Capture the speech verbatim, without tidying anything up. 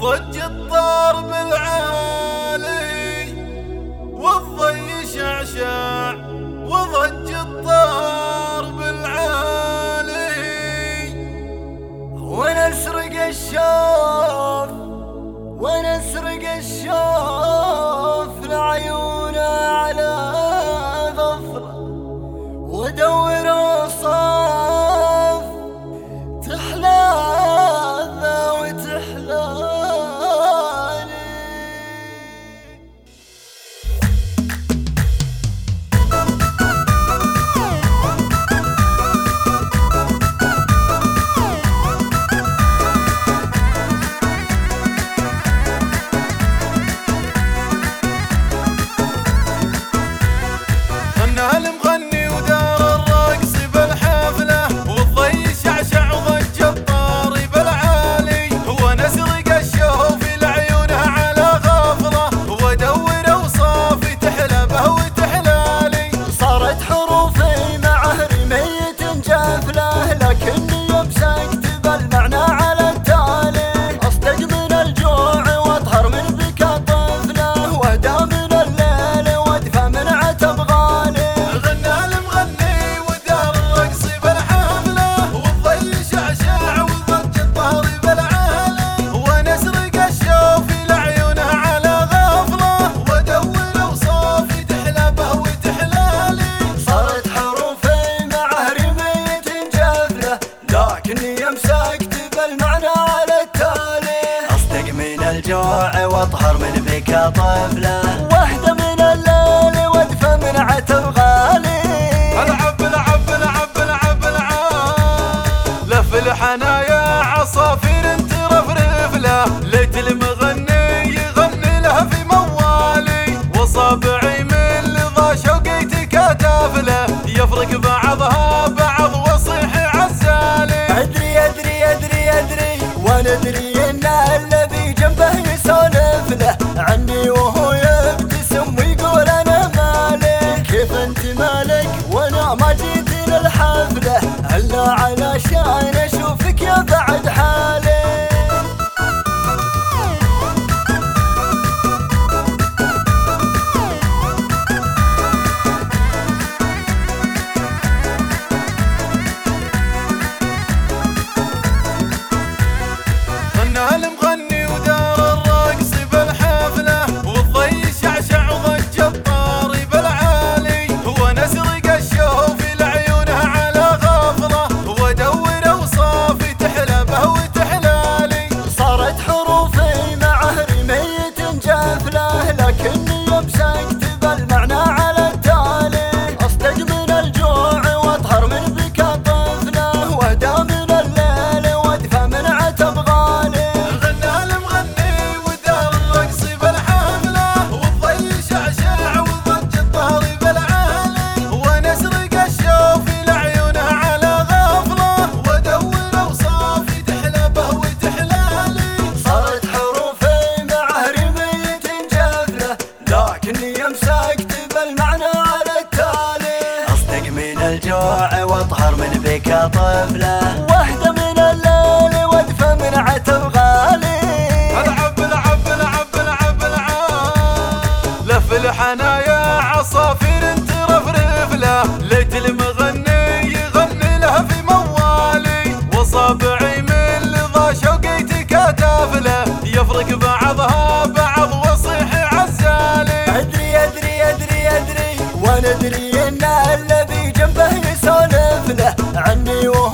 ضج الطار بالعالي والضي شعشع، وضج الطار بالعالي ونسرق الشوف ونسرق الشوف لعيونه على غفرة، ودور وصاف تحلاذا وتحلاني. المغني ودار الرقص بالحفلة، والضي شعشع وضج الطار بالعالي، ونسرق الشوف لعيونها على غفرة، ودور اوصافي تحلبه وتحلالي. صارت حروفي مع رمية جافلة، لكني امسكت بالمعنى على التالي. اصدق من الجوع واطهر من بكا طفلة، واهدى من الليل وادفى من عتب غالي. الجوع واطهر من بكا طفله، واهدى من الليل وادفى من عتب غالي. العب العب العب العب العب لف الحنايا عصافير ترفرف له، ليت المغني يغني له في موالي، وصابعي من لظى شوقي تكاتف له، يفرق بعضها بعض وصيح عزالي. ادري ادري ادري ادري وندري ان الذي جنبه يسولف له عني، وهو يبتسم ويقول انا مالي. كيف انت مالك وانا ما جيت للحفله، الا علشان اشوفك يا بعد حالي. المغني ودار الرقص بالحفلة، والضي شعشع وضج الطار بالعالي، ونسرق الشوف لعيونها على غفرة، ودور اوصافي تحلبه وتحلالي. صارت حروفي مع رمية جافلة، لكني امسكت بالمعنى على التالي. اصدق من الجوع واطهر من بكا طفله، واهدى من الليل وادفى من عتب غالي. الجوع واطهر من بكا طفله، واهدى من الليل وادفى من عتب غالي. العب العب العب العب العب لف الحنايا عصافير ترفرف له، ليت المغني يغني له في موالي، وصابعي من لظى شوقي تكاتف له، يفرق بعضها بعض وصيح عزالي. ادري ادري ادري ادري وندري ان الذي جنبه يسولف له عني، وهو